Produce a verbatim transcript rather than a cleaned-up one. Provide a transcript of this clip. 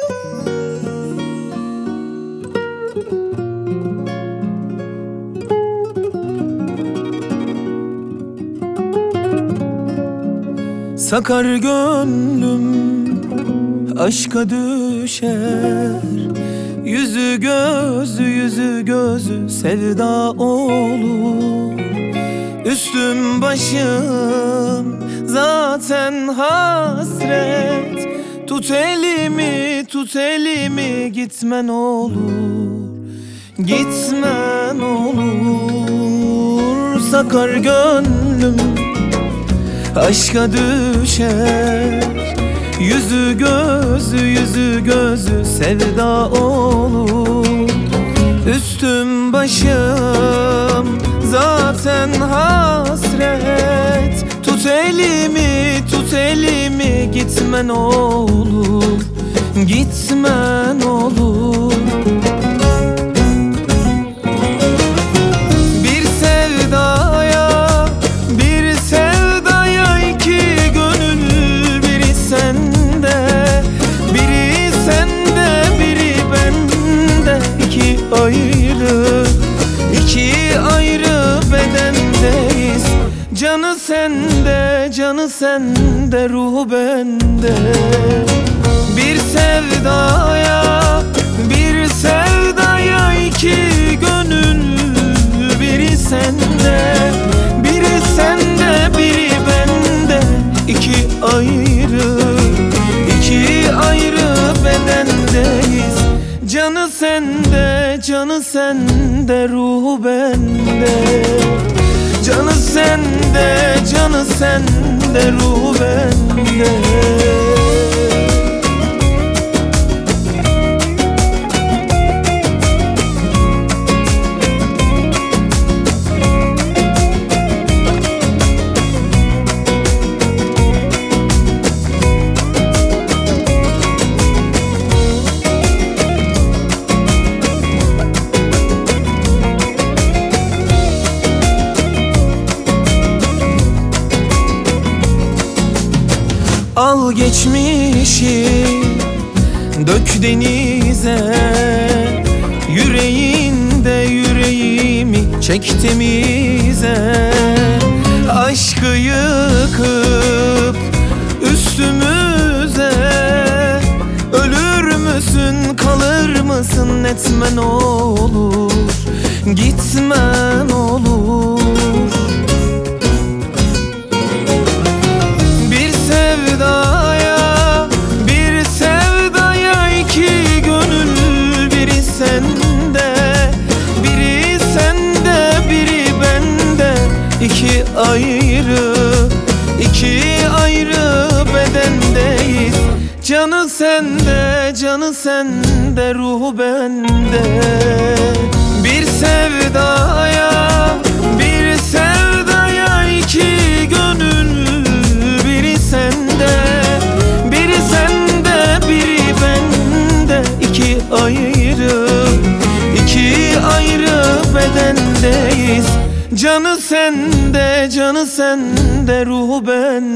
Sakar gönlüm aşka düşer, yüzü gözü yüzü gözü sevda olur. Üstüm başım zaten hasret, tut elimi tut elimi gitmen olur, gitmen olur. Sakar gönlüm aşka düşer, yüzü gözü yüzü gözü sevda olur. Üstüm başım zaten hasret, tut elimi tut elimi gitmen olur, gitmen olur. Bir sevdaya bir sevdaya iki gönül, biri sende biri sende biri bende. İki ayrı iki ayrı bedendeyiz, canı sende canı sende ruhu bende. Bir sevdaya bir sevdaya iki gönül, biri sende biri sende biri bende. İki ayrı iki ayrı bedendeyiz, canı sende canı sende ruhu bende. Canı sende canı sende ruhu bende. Al geçmişi dök denize, yüreğinde yüreğimi çek temize. Aşkı yıkıp üstümüze, ölür müsün kalır mısın etmen olur, gitmen olur. Bir sevdaya iki gönül, biri sende biri sende biri bende. İki ayrı iki ayrı bedendeyiz, canı sende canı sende ruhu bende. Bir sevdaya bir sevdaya iki gönül, biri sende biri sende biri bende. İki ayrı iki ayrı bedendeyiz, canı sende canı sende ruhu bende.